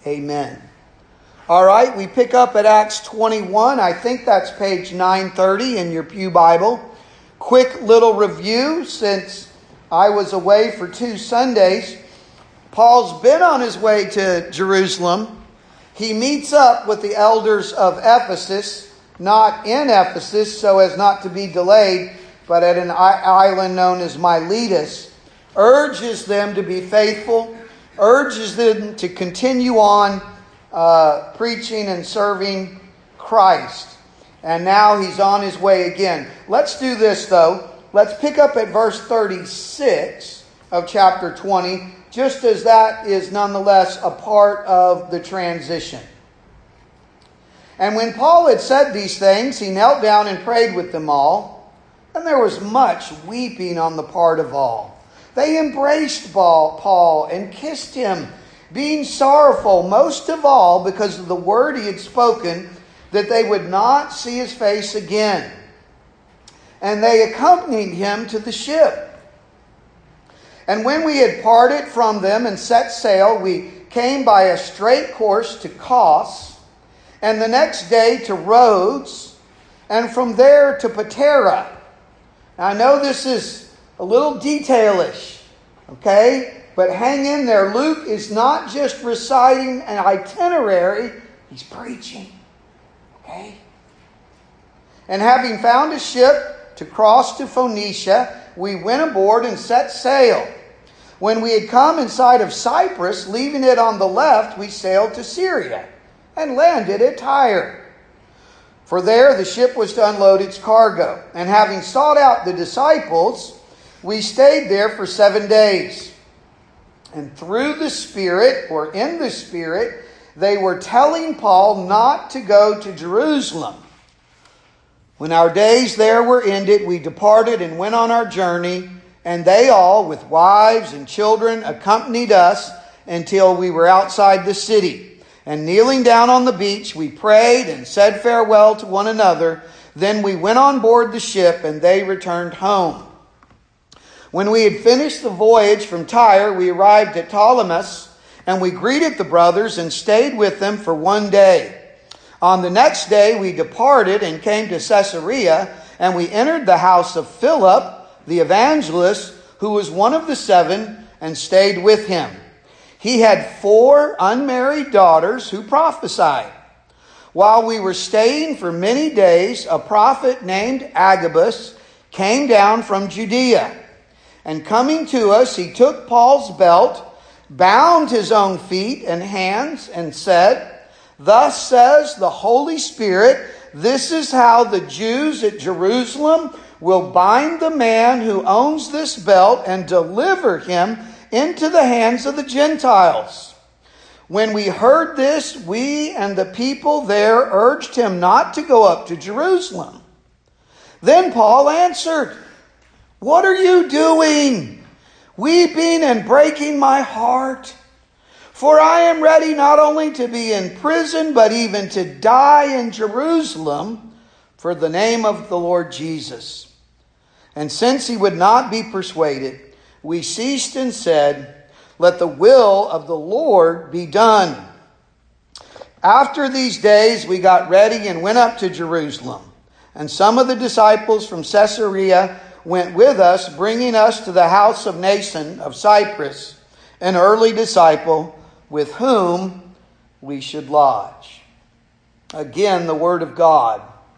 Amen. All right, we pick up at Acts 21. I think that's page 930 in your pew Bible. Quick little review since I was away for 2 Sundays. Paul's been on his way to Jerusalem. He meets up with the elders of Ephesus, not in Ephesus so as not to be delayed, but at an island known as Miletus. Urges them to be faithful, urges them to continue on preaching and serving Christ. And now he's on his way again. Let's do this though. Let's pick up at verse 36 of chapter 20, just as that is nonetheless a part of the transition. And when Paul had said these things, he knelt down and prayed with them all. And there was much weeping on the part of all. They embraced Paul and kissed him, being sorrowful most of all because of the word he had spoken, that they would not see his face again. And they accompanied him to the ship. And when we had parted from them and set sail, we came by a straight course to Kos, and the next day to Rhodes, and from there to Patara. Now, I know this is a little detailish, okay? But hang in there. Luke is not just reciting an itinerary, he's preaching, okay? And having found a ship to cross to Phoenicia, we went aboard and set sail. When we had come in sight of Cyprus, leaving it on the left, we sailed to Syria and landed at Tyre. For there the ship was to unload its cargo. And having sought out the disciples, we stayed there for 7 days. And through the Spirit, or in the Spirit, they were telling Paul not to go to Jerusalem. When our days there were ended, we departed and went on our journey, and they all, with wives and children, accompanied us until we were outside the city. And kneeling down on the beach, we prayed and said farewell to one another. Then we went on board the ship, and they returned home. When we had finished the voyage from Tyre, we arrived at Ptolemais, and we greeted the brothers and stayed with them for 1 day. On the next day, we departed and came to Caesarea, and we entered the house of Philip, the evangelist, who was one of the 7, and stayed with him. He had 4 unmarried daughters who prophesied. While we were staying for many days, a prophet named Agabus came down from Judea. And coming to us, he took Paul's belt, bound his own feet and hands, and said, "Thus says the Holy Spirit, this is how the Jews at Jerusalem will bind the man who owns this belt and deliver him into the hands of the Gentiles." When we heard this, we and the people there urged him not to go up to Jerusalem. Then Paul answered, "What are you doing, weeping and breaking my heart? For I am ready not only to be in prison, but even to die in Jerusalem for the name of the Lord Jesus." And since he would not be persuaded, we ceased and said, "Let the will of the Lord be done." After these days, we got ready and went up to Jerusalem. And some of the disciples from Caesarea went with us, bringing us to the house of Mnason of Cyprus, an early disciple with whom we should lodge. Again, the word of God.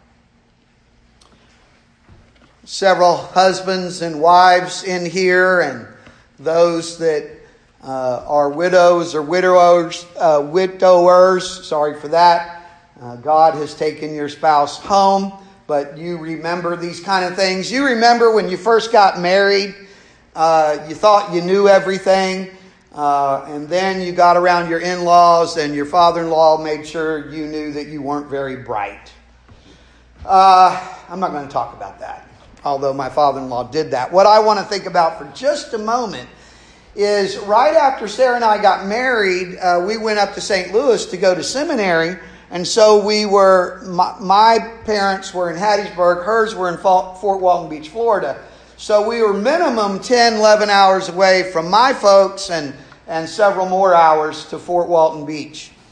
Several husbands and wives in here, and those that are widows or widowers. Sorry for that. God has taken your spouse home. But you remember these kind of things. You remember when you first got married, you thought you knew everything. And then you got around your in-laws and your father-in-law made sure you knew that you weren't very bright. I'm not going to talk about that, although my father-in-law did that. What I want to think about for just a moment is right after Sarah and I got married, we went up to St. Louis to go to seminary. And so we were, my parents were in Hattiesburg, hers were in Fort Walton Beach, Florida. So we were minimum 10, 11 hours away from my folks and several more hours to Fort Walton Beach.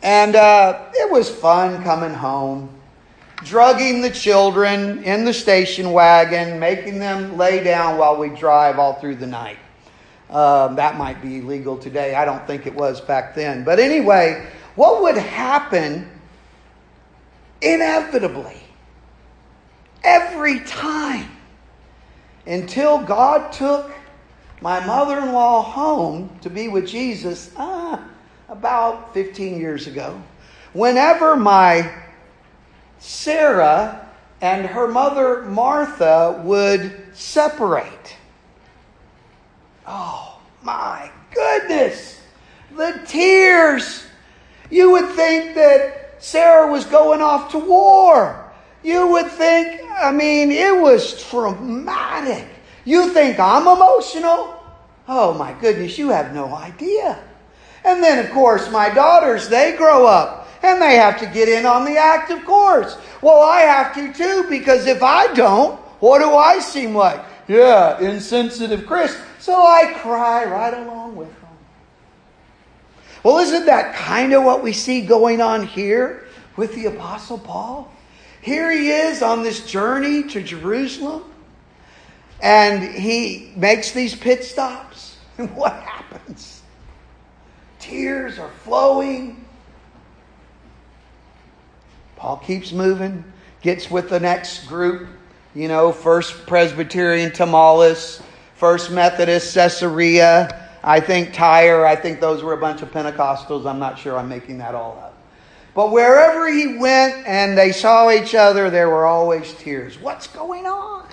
And it was fun coming home, drugging the children in the station wagon, making them lay down while we drive all through the night. That might be illegal today. I don't think it was back then. But anyway, what would happen inevitably every time until God took my mother-in-law home to be with Jesus about 15 years ago. Whenever my Sarah and her mother Martha would separate. Oh my goodness! The tears! You would think that Sarah was going off to war. You would think, it was traumatic. You think I'm emotional? Oh my goodness, you have no idea. And then, of course, my daughters, they grow up and they have to get in on the act, of course. Well, I have to too, because if I don't, what do I seem like? Yeah, insensitive Chris. So I cry right along with them. Well, isn't that kind of what we see going on here with the Apostle Paul? Here he is on this journey to Jerusalem, and he makes these pit stops. And what happens? Tears are flowing. Paul keeps moving, gets with the next group. First Presbyterian Tamaulipas, First Methodist Caesarea, I think Tyre. I think those were a bunch of Pentecostals. I'm not sure, I'm making that all up. But wherever he went and they saw each other, there were always tears. What's going on?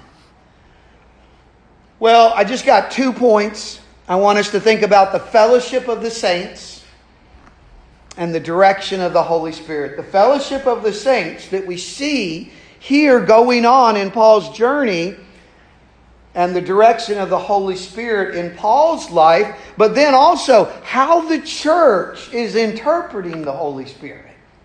Well, I just got 2 points. I want us to think about the fellowship of the saints and the direction of the Holy Spirit. The fellowship of the saints that we see here going on in Paul's journey, and the direction of the Holy Spirit in Paul's life, but then also how the church is interpreting the Holy Spirit.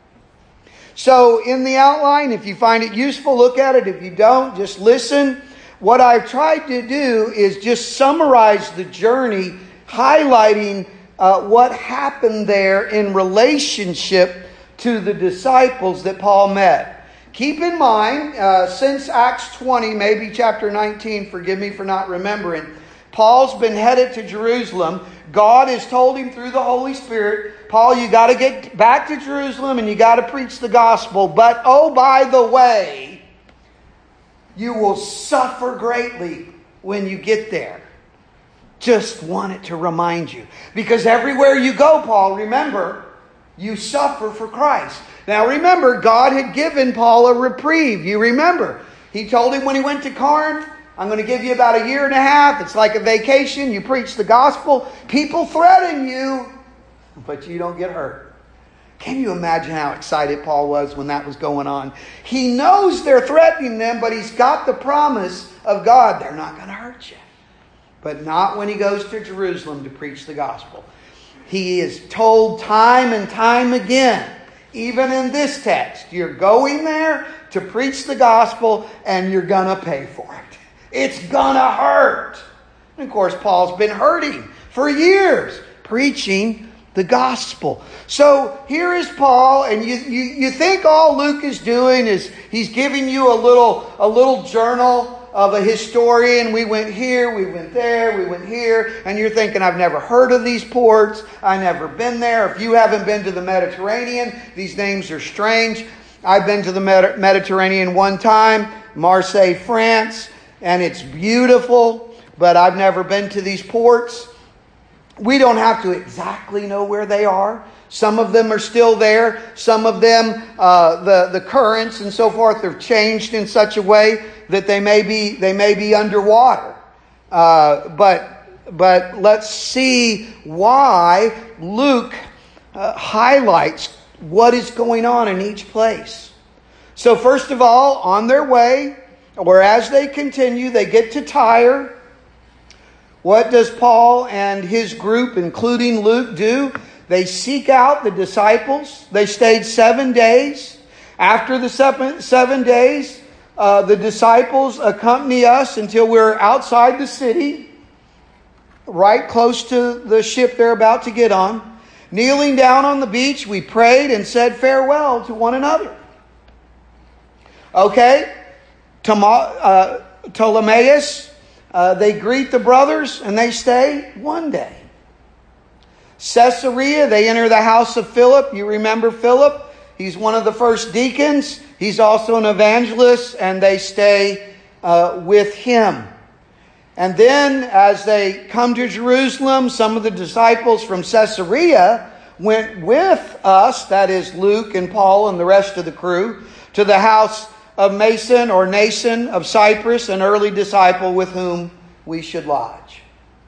So in the outline, if you find it useful, look at it. If you don't, just listen. What I've tried to do is just summarize the journey, highlighting what happened there in relationship to the disciples that Paul met. Keep in mind, since Acts 20, maybe chapter 19, forgive me for not remembering, Paul's been headed to Jerusalem. God has told him through the Holy Spirit, Paul, you got to get back to Jerusalem and you got to preach the gospel. But, oh, by the way, you will suffer greatly when you get there. Just wanted to remind you. Because everywhere you go, Paul, remember, you suffer for Christ. Now remember, God had given Paul a reprieve. You remember. He told him when he went to Corinth, I'm going to give you about 1.5 years. It's like a vacation. You preach the gospel. People threaten you, but you don't get hurt. Can you imagine how excited Paul was when that was going on? He knows they're threatening them, but he's got the promise of God. They're not going to hurt you. But not when he goes to Jerusalem to preach the gospel. He is told time and time again, even in this text, you're going there to preach the gospel and you're going to pay for it. It's going to hurt. And of course, Paul's been hurting for years preaching the gospel. So here is Paul, and you think all Luke is doing is he's giving you a little journal of a historian. We went here, we went there, we went here, and you're thinking, I've never heard of these ports. I've never been there. If you haven't been to the Mediterranean, these names are strange. I've been to the Mediterranean one time, Marseille, France, and it's beautiful, but I've never been to these ports. We don't have to exactly know where they are. Some of them are still there. Some of them, the currents and so forth, have changed in such a way that they may be underwater. But let's see why Luke highlights what is going on in each place. So first of all, on their way, or as they continue, they get to Tyre. What does Paul and his group, including Luke, do? They seek out the disciples. They stayed 7 days. After the 7 days, the disciples accompany us until we're outside the city, right close to the ship they're about to get on. Kneeling down on the beach, we prayed and said farewell to one another. Okay, Ptolemais, they greet the brothers and they stay one day. Caesarea, they enter the house of Philip. You remember Philip? He's one of the first deacons. He's also an evangelist, and they stay with him. And then as they come to Jerusalem, some of the disciples from Caesarea went with us, that is Luke and Paul and the rest of the crew, to the house of Mason or Nason of Cyprus, an early disciple with whom we should lodge.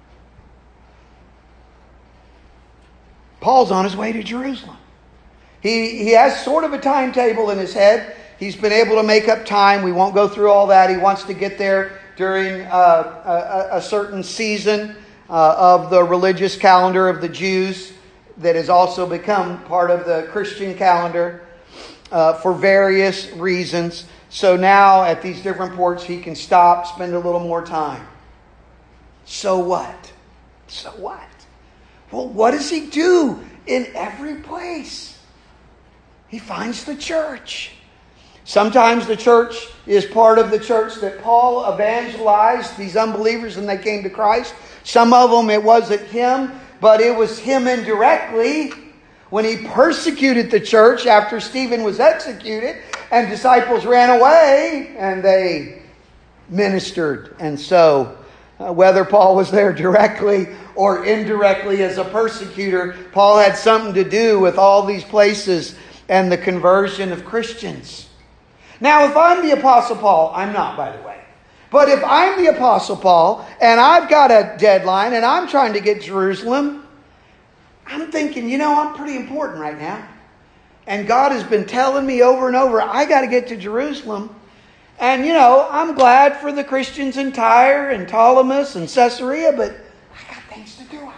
Paul's on his way to Jerusalem. He has sort of a timetable in his head. He's been able to make up time. We won't go through all that. He wants to get there during a certain season of the religious calendar of the Jews that has also become part of the Christian calendar for various reasons. So now at these different ports he can stop, spend a little more time. So what? So what? Well, what does he do in every place? He finds the church. Sometimes the church is part of the church that Paul evangelized, these unbelievers, and they came to Christ. Some of them, it wasn't him, but it was him indirectly when he persecuted the church after Stephen was executed and disciples ran away and they ministered. And so, whether Paul was there directly or indirectly as a persecutor, Paul had something to do with all these places and the conversion of Christians. Now, if I'm the Apostle Paul, I'm not, by the way. But if I'm the Apostle Paul and I've got a deadline and I'm trying to get Jerusalem, I'm thinking, I'm pretty important right now. And God has been telling me over and over, I got to get to Jerusalem. And, I'm glad for the Christians in Tyre and Ptolemais and Caesarea, but I got things to do.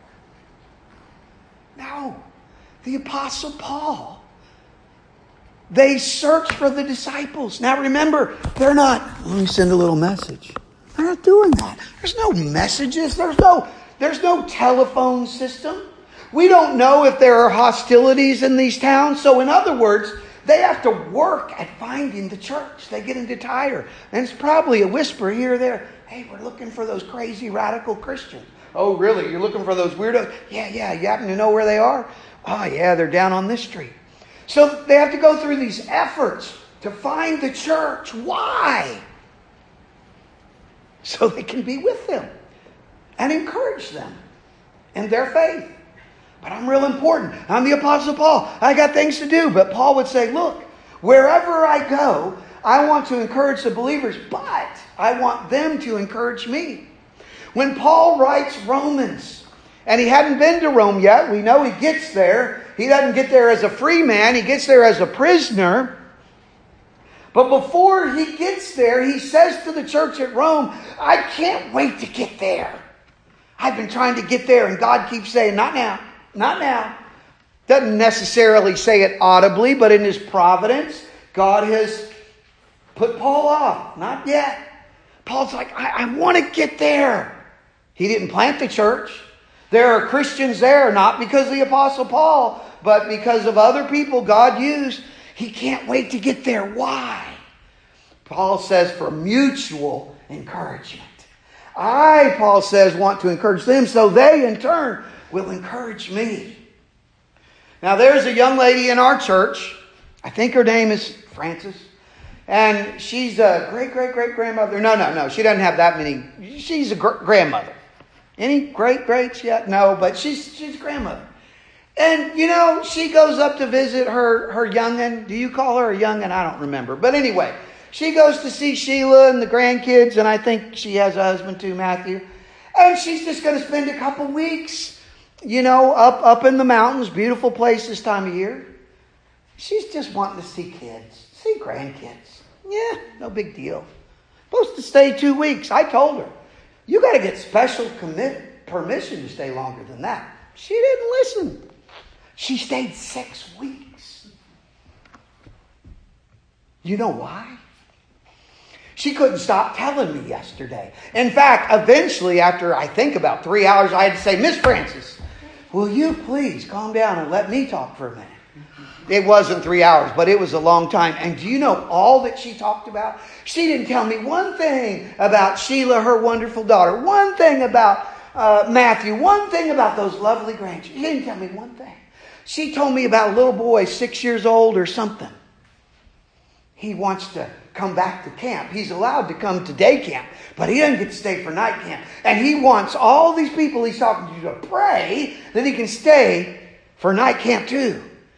No, the Apostle Paul, they search for the disciples. Now remember, they're not, let me send a little message. They're not doing that. There's no messages. There's no telephone system. We don't know if there are hostilities in these towns. So in other words, they have to work at finding the church. They get into Tyre. And it's probably a whisper here or there. Hey, we're looking for those crazy radical Christians. Oh, really? You're looking for those weirdos? Yeah. You happen to know where they are? Oh, yeah, they're down on this street. So they have to go through these efforts to find the church. Why? So they can be with them and encourage them in their faith. But I'm real important. I'm the Apostle Paul. I got things to do. But Paul would say, look, wherever I go, I want to encourage the believers, but I want them to encourage me. When Paul writes Romans, and he hadn't been to Rome yet, we know he gets there. He doesn't get there as a free man. He gets there as a prisoner. But before he gets there, he says to the church at Rome, I can't wait to get there. I've been trying to get there, and God keeps saying, not now. Not now. Doesn't necessarily say it audibly, but in his providence, God has put Paul off. Not yet. Paul's like, I want to get there. He didn't plant the church. There are Christians there, not because of the Apostle Paul, but because of other people God used. He can't wait to get there. Why? Paul says for mutual encouragement. Paul says, want to encourage them so they in turn will encourage me. Now there's a young lady in our church. I think her name is Frances. And she's a great-great-great-grandmother. No. She doesn't have that many. She's a grandmother. Any great-greats yet? No, but she's a grandmother. And, she goes up to visit her young'un. Do you call her a young'un? I don't remember. But anyway, she goes to see Sheila and the grandkids. And I think she has a husband too, Matthew. And she's just going to spend a couple weeks, up in the mountains. Beautiful place this time of year. She's just wanting to see kids. See grandkids. Yeah, no big deal. Supposed to stay 2 weeks. I told her, you got to get special permission to stay longer than that. She didn't listen. She stayed 6 weeks. You know why? She couldn't stop telling me yesterday. In fact, eventually, after I think about 3 hours, I had to say, Miss Frances, will you please calm down and let me talk for a minute? It wasn't 3 hours, but it was a long time. And do you know all that she talked about? She didn't tell me one thing about Sheila, her wonderful daughter. One thing about Matthew. One thing about those lovely grandchildren. She didn't tell me one thing. She told me about a little boy, 6 years old or something. He wants to come back to camp. He's allowed to come to day camp, but he doesn't get to stay for night camp. And he wants all these people he's talking to pray that he can stay for night camp too.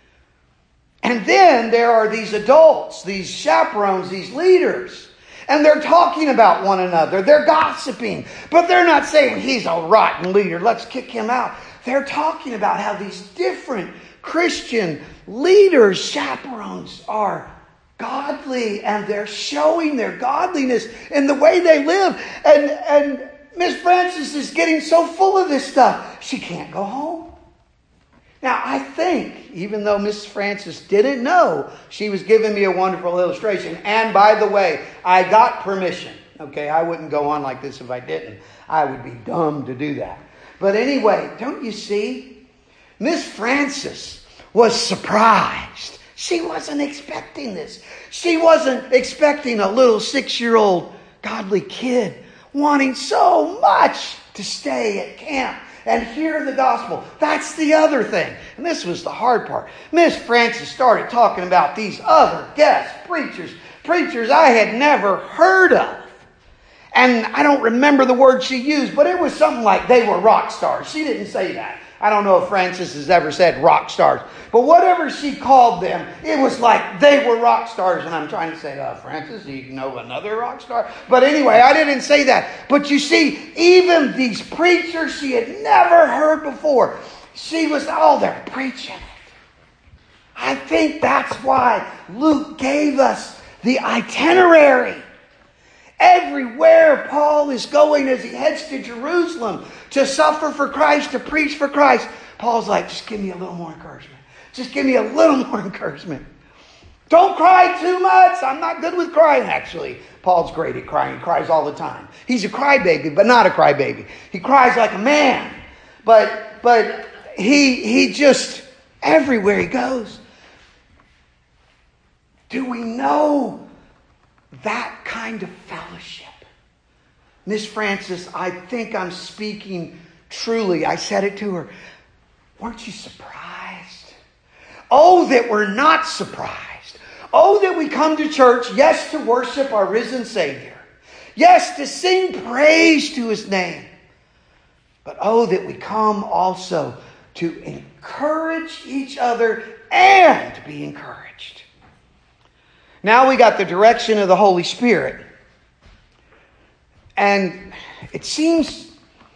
And then there are these adults, these chaperones, these leaders. And they're talking about one another. They're gossiping. But they're not saying he's a rotten leader, let's kick him out. They're talking about how these different Christian leaders, chaperones, are godly. And they're showing their godliness in the way they live. And Miss Frances is getting so full of this stuff, she can't go home. Now, I think, even though Miss Frances didn't know, she was giving me a wonderful illustration. And by the way, I got permission. Okay, I wouldn't go on like this if I didn't. I would be dumb to do that. But anyway, don't you see? Miss Frances was surprised. She wasn't expecting this. She wasn't expecting a little 6-year-old godly kid wanting so much to stay at camp and hear the gospel. That's the other thing. And this was the hard part. Miss Frances started talking about these other guest preachers I had never heard of. And I don't remember the word she used, but it was something like they were rock stars. She didn't say that. I don't know if Frances has ever said rock stars. But whatever she called them, it was like they were rock stars. And I'm trying to say, Frances, do you know another rock star? But anyway, I didn't say that. But you see, even these preachers she had never heard before, she was, they're preaching it. I think that's why Luke gave us the itinerary. Everywhere Paul is going as he heads to Jerusalem to suffer for Christ, to preach for Christ, Paul's like, just give me a little more encouragement. Just give me a little more encouragement. Don't cry too much. I'm not good with crying, actually. Paul's great at crying. He cries all the time. He's a crybaby, but not a crybaby. He cries like a man. But he just, everywhere he goes. Do we know that kind of fellowship? Miss Frances, I think I'm speaking truly. I said it to her. Weren't you surprised? Oh, that we're not surprised. Oh, that we come to church, yes, to worship our risen Savior. Yes, to sing praise to His name. But oh, that we come also to encourage each other and be encouraged. Now we got the direction of the Holy Spirit. And it seems,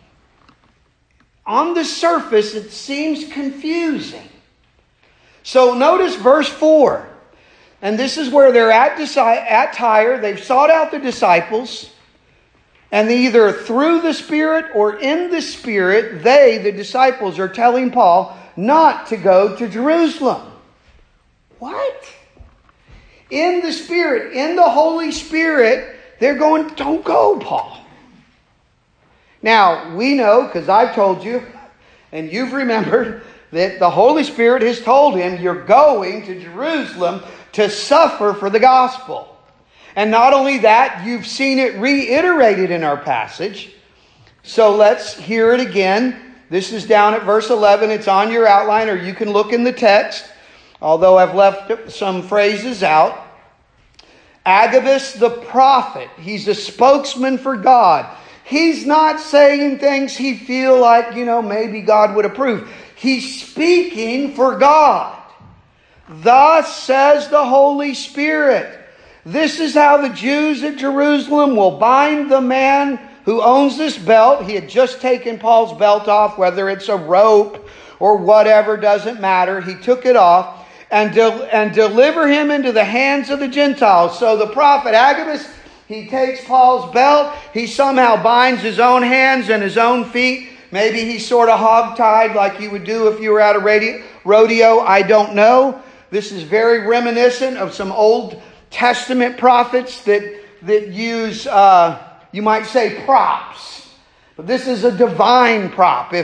on the surface, it seems confusing. So notice verse 4. And this is where they're at Tyre. They've sought out the disciples. And either through the Spirit or in the Spirit, they, the disciples, are telling Paul not to go to Jerusalem. What? In the Spirit, in the Holy Spirit, they're going, don't go, Paul. Now, we know, because I've told you, and you've remembered, that the Holy Spirit has told him, you're going to Jerusalem to suffer for the gospel. And not only that, you've seen it reiterated in our passage. So let's hear it again. This is down at verse 11. It's on your outline, or you can look in the text. Although I've left some phrases out. Agabus the prophet. He's a spokesman for God. He's not saying things he feel like, maybe God would approve. He's speaking for God. Thus says the Holy Spirit. This is how the Jews at Jerusalem will bind the man who owns this belt. He had just taken Paul's belt off, whether it's a rope or whatever, doesn't matter. He took it off. And deliver him into the hands of the Gentiles. So the prophet Agabus, he takes Paul's belt. He somehow binds his own hands and his own feet. Maybe he's sort of hogtied like you would do if you were at a rodeo. I don't know. This is very reminiscent of some Old Testament prophets that use, you might say, props. But this is a divine prop. If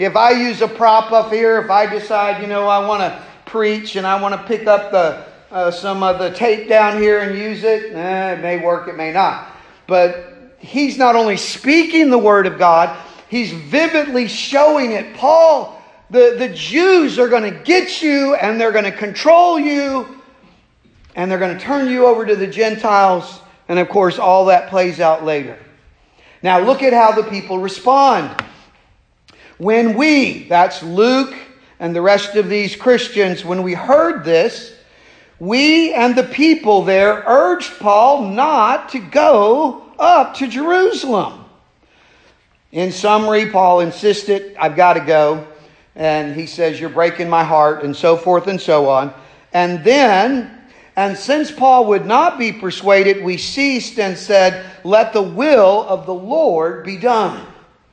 if I use a prop up here, if I decide, I want to preach and I want to pick up some of the tape down here and use it, it may work, it may not. But he's not only speaking the Word of God, he's vividly showing it. Paul, the Jews are going to get you and they're going to control you and they're going to turn you over to the Gentiles. And of course, all that plays out later. Now look at how the people respond. When that's Luke and the rest of these Christians, when we heard this, we and the people there urged Paul not to go up to Jerusalem. In summary, Paul insisted, I've got to go. And he says, you're breaking my heart, and so forth and so on. And since Paul would not be persuaded, we ceased and said, let the will of the Lord be done.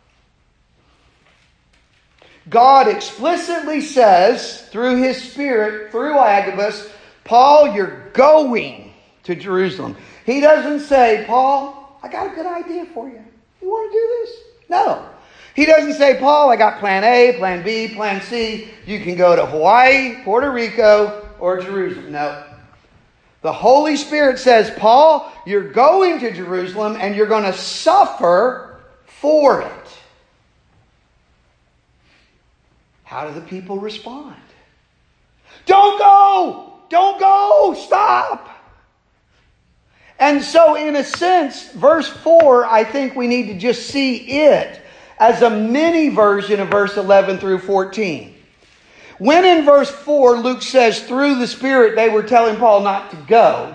God explicitly says, through His Spirit, through Agabus, Paul, you're going to Jerusalem. He doesn't say, Paul, I got a good idea for you. You want to do this? No. He doesn't say, Paul, I got plan A, plan B, plan C. You can go to Hawaii, Puerto Rico, or Jerusalem. No. The Holy Spirit says, Paul, you're going to Jerusalem and you're going to suffer for it. How do the people respond? Don't go! Don't go! Stop! And so, in a sense, verse 4, I think we need to just see it as a mini version of verse 11 through 14. When in verse 4, Luke says, through the Spirit, they were telling Paul not to go,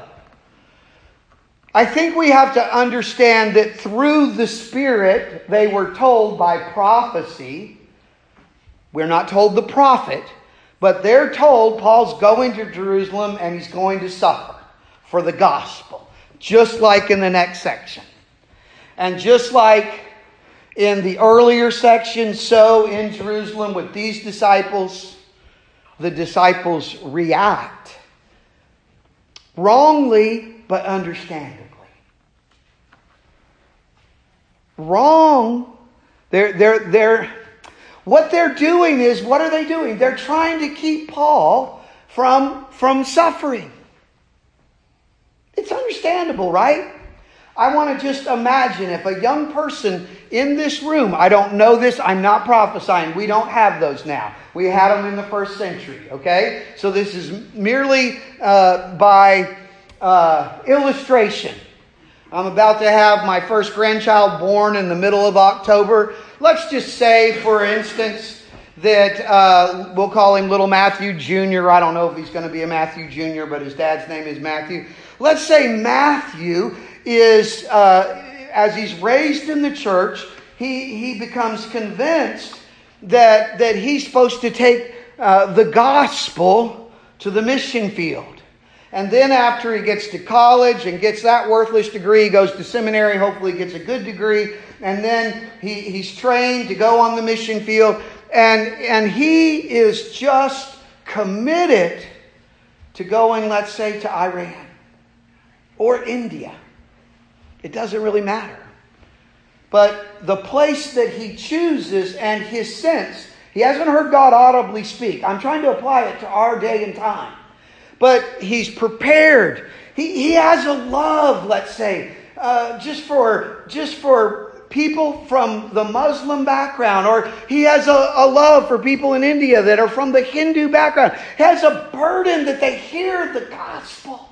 I think we have to understand that through the Spirit, they were told by prophecy. We're not told the prophet, but they're told Paul's going to Jerusalem and he's going to suffer for the gospel. Just like in the next section. And just like in the earlier section, so in Jerusalem with these disciples, the disciples react wrongly but understandably. Wrong. What they're doing is, what are they doing? They're trying to keep Paul from suffering. It's understandable, right? I want to just imagine if a young person in this room, I don't know this, I'm not prophesying. We don't have those now. We had them in the first century, okay? So this is merely by illustration. I'm about to have my first grandchild born in the middle of October. Let's just say, for instance, that we'll call him Little Matthew Jr. I don't know if he's going to be a Matthew Jr., but his dad's name is Matthew. Let's say Matthew is, as he's raised in the church, he becomes convinced that he's supposed to take the gospel to the mission field. And then after he gets to college and gets that worthless degree, he goes to seminary, hopefully gets a good degree, and then he's trained to go on the mission field. And he is just committed to going, let's say, to Iran or India. It doesn't really matter. But the place that he chooses and his sense, he hasn't heard God audibly speak. I'm trying to apply it to our day and time. But he's prepared. He has a love, let's say, just for people from the Muslim background, or he has a love for people in India that are from the Hindu background. He has a burden that they hear the gospel.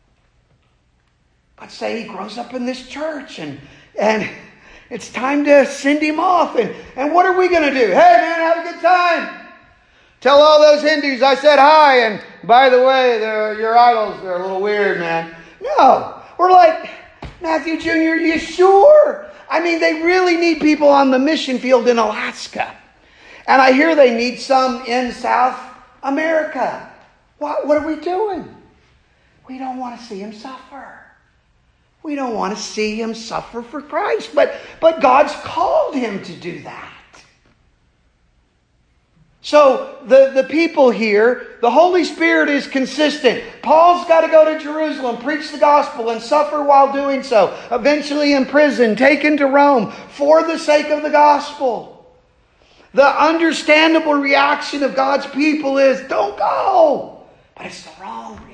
Let's say he grows up in this church and it's time to send him off. And what are we going to do? Hey man, have a good time. Tell all those Hindus I said hi, and by the way, your idols, they're a little weird, man. No, we're like, Matthew Jr., you sure? I mean, they really need people on the mission field in Alaska. And I hear they need some in South America. What are we doing? We don't want to see him suffer. We don't want to see him suffer for Christ. But God's called him to do that. So the people here, the Holy Spirit is consistent. Paul's got to go to Jerusalem, preach the gospel, and suffer while doing so. Eventually in prison, taken to Rome for the sake of the gospel. The understandable reaction of God's people is, don't go. But it's the wrong reaction.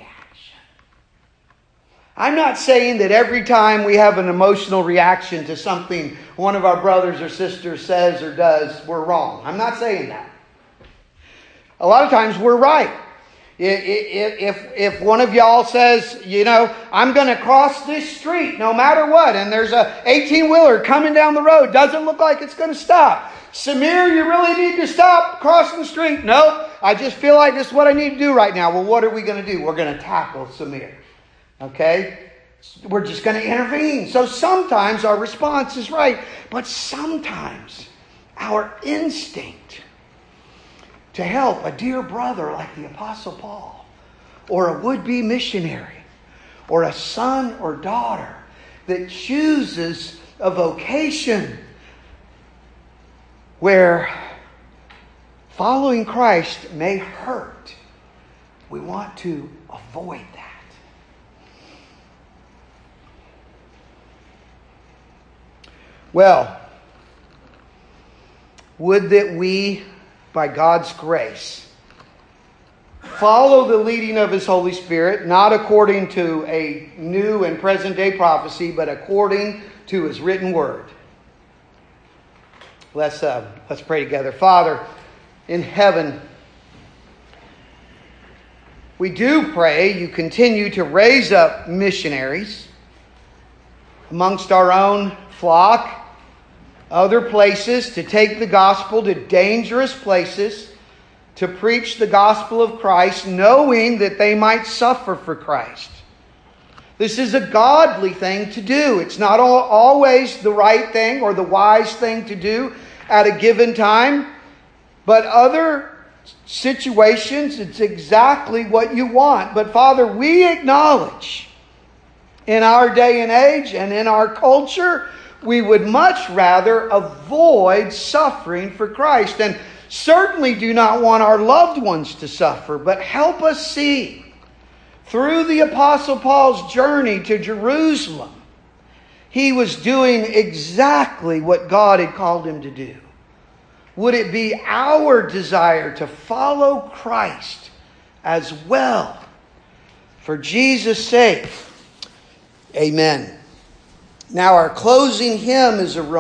I'm not saying that every time we have an emotional reaction to something one of our brothers or sisters says or does, we're wrong. I'm not saying that. A lot of times we're right. If one of y'all says, I'm going to cross this street no matter what, and there's a 18-wheeler coming down the road, doesn't look like it's going to stop. Samir, you really need to stop crossing the street. No, I just feel like this is what I need to do right now. Well, what are we going to do? We're going to tackle Samir. Okay? We're just going to intervene. So sometimes our response is right, but sometimes our instinct to help a dear brother like the Apostle Paul, or a would-be missionary, or a son or daughter that chooses a vocation where following Christ may hurt, we want to avoid that. Well, would that we, by God's grace, follow the leading of His Holy Spirit, not according to a new and present day prophecy, but according to His written word. Let's pray together. Father in heaven, we do pray you continue to raise up missionaries amongst our own flock, other places, to take the gospel to dangerous places, to preach the gospel of Christ, knowing that they might suffer for Christ. This is a godly thing to do. It's not always the right thing or the wise thing to do at a given time, but other situations, it's exactly what you want. But Father, we acknowledge in our day and age and in our culture, we would much rather avoid suffering for Christ, and certainly do not want our loved ones to suffer. But help us see, through the Apostle Paul's journey to Jerusalem, he was doing exactly what God had called him to do. Would it be our desire to follow Christ as well, for Jesus' sake? Amen. Now our closing hymn is a